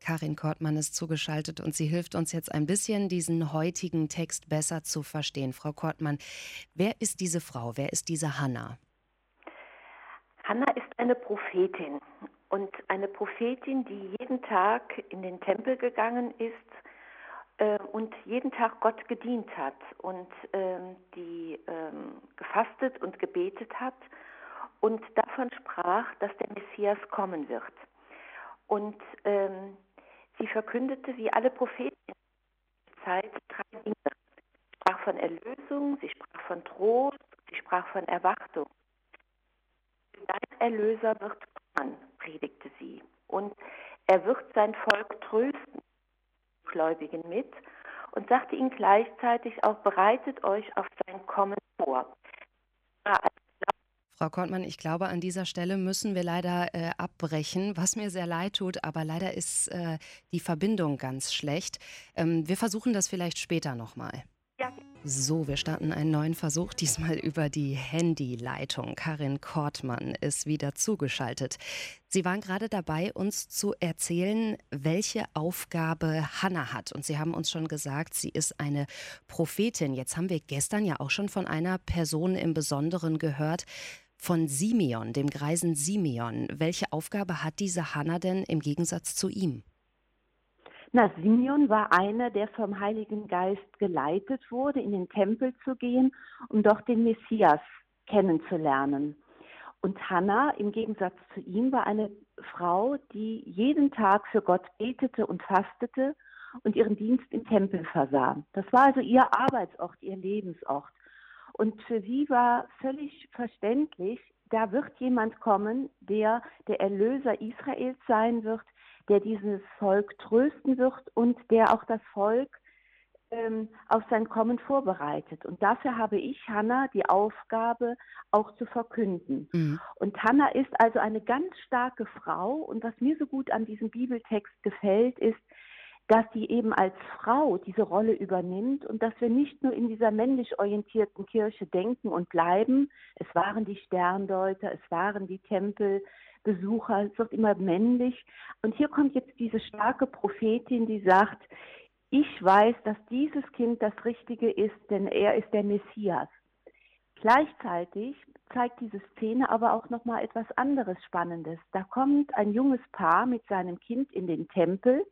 Karin Kortmann ist zugeschaltet und sie hilft uns jetzt ein bisschen, diesen heutigen Text besser zu verstehen. Frau Kortmann, wer ist diese Frau? Wer ist diese Hannah? Hannah ist eine Prophetin und eine Prophetin, die jeden Tag in den Tempel gegangen ist und jeden Tag Gott gedient hat und die gefastet und gebetet hat und davon sprach, dass der Messias kommen wird. Und sie verkündete, wie alle Propheten in der Zeit, 3 Dinge. Sie sprach von Erlösung, sie sprach von Trost, sie sprach von Erwartung. Dein Erlöser wird kommen, predigte sie. Und er wird sein Volk trösten, Gläubigen mit, und sagte ihnen gleichzeitig auch, bereitet euch auf sein Kommen vor. Frau Kortmann, ich glaube, an dieser Stelle müssen wir leider abbrechen, was mir sehr leid tut, aber leider ist die Verbindung ganz schlecht. Wir versuchen das vielleicht später nochmal. Ja. So, wir starten einen neuen Versuch, diesmal über die Handyleitung. Karin Kortmann ist wieder zugeschaltet. Sie waren gerade dabei, uns zu erzählen, welche Aufgabe Hannah hat. Und Sie haben uns schon gesagt, sie ist eine Prophetin. Jetzt haben wir gestern ja auch schon von einer Person im Besonderen gehört, von Simeon, dem Greisen Simeon. Welche Aufgabe hat diese Hannah denn im Gegensatz zu ihm? Simeon war einer, der vom Heiligen Geist geleitet wurde, in den Tempel zu gehen, um dort den Messias kennenzulernen. Und Hannah, im Gegensatz zu ihm, war eine Frau, die jeden Tag für Gott betete und fastete und ihren Dienst im Tempel versah. Das war also ihr Arbeitsort, ihr Lebensort. Und für sie war völlig verständlich, da wird jemand kommen, der Erlöser Israels sein wird, der dieses Volk trösten wird und der auch das Volk auf sein Kommen vorbereitet. Und dafür habe ich, Hannah, die Aufgabe, auch zu verkünden. Mhm. Und Hannah ist also eine ganz starke Frau. Und was mir so gut an diesem Bibeltext gefällt, ist, dass sie eben als Frau diese Rolle übernimmt und dass wir nicht nur in dieser männlich orientierten Kirche denken und bleiben. Es waren die Sterndeuter, es waren die Tempelbesucher, es wird immer männlich. Und hier kommt jetzt diese starke Prophetin, die sagt, ich weiß, dass dieses Kind das Richtige ist, denn er ist der Messias. Gleichzeitig zeigt diese Szene aber auch nochmal etwas anderes Spannendes. Da kommt ein junges Paar mit seinem Kind in den Tempel.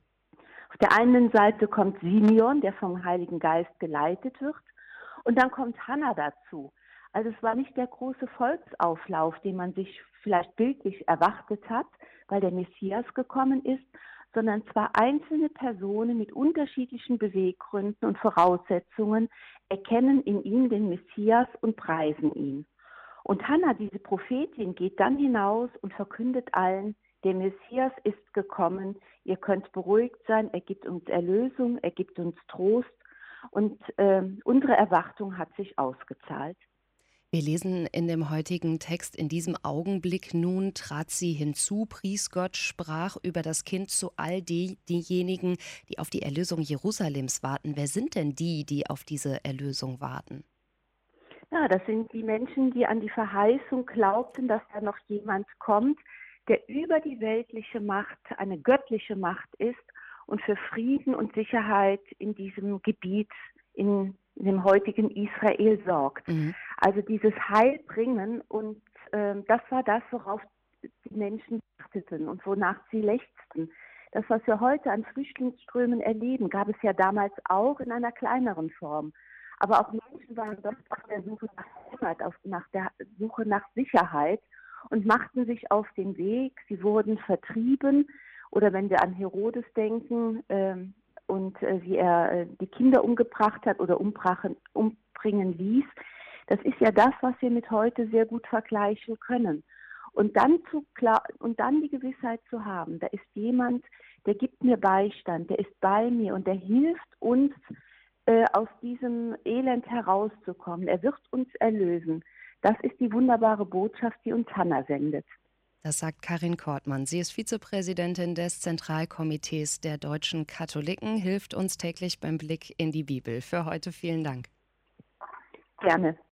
Auf der einen Seite kommt Simeon, der vom Heiligen Geist geleitet wird, und dann kommt Hannah dazu. Also es war nicht der große Volksauflauf, den man sich vielleicht bildlich erwartet hat, weil der Messias gekommen ist, sondern zwar einzelne Personen mit unterschiedlichen Beweggründen und Voraussetzungen erkennen in ihm den Messias und preisen ihn. Und Hannah, diese Prophetin, geht dann hinaus und verkündet allen, der Messias ist gekommen, ihr könnt beruhigt sein, er gibt uns Erlösung, er gibt uns Trost und unsere Erwartung hat sich ausgezahlt. Wir lesen in dem heutigen Text, in diesem Augenblick nun trat sie hinzu, pries Gott, sprach über das Kind zu all diejenigen, die auf die Erlösung Jerusalems warten. Wer sind denn die, die auf diese Erlösung warten? Ja, das sind die Menschen, die an die Verheißung glaubten, dass da noch jemand kommt, der über die weltliche Macht eine göttliche Macht ist und für Frieden und Sicherheit in diesem Gebiet, in dem heutigen Israel sorgt. Mhm. Also dieses Heil bringen und das war das, worauf die Menschen achteten und wonach sie lechzten. Das, was wir heute an Flüchtlingsströmen erleben, gab es ja damals auch in einer kleineren Form. Aber auch Menschen waren dort auf der Suche nach Heimat, nach der Suche nach Sicherheit und machten sich auf den Weg. Sie wurden vertrieben oder wenn wir an Herodes denken wie er die Kinder umgebracht hat oder umbringen ließ, das ist ja das, was wir mit heute sehr gut vergleichen können. Und dann die Gewissheit zu haben, da ist jemand, der gibt mir Beistand, der ist bei mir und der hilft uns, aus diesem Elend herauszukommen. Er wird uns erlösen. Das ist die wunderbare Botschaft, die uns Hannah sendet. Das sagt Karin Kortmann. Sie ist Vizepräsidentin des Zentralkomitees der deutschen Katholiken, hilft uns täglich beim Blick in die Bibel. Für heute vielen Dank. Gerne.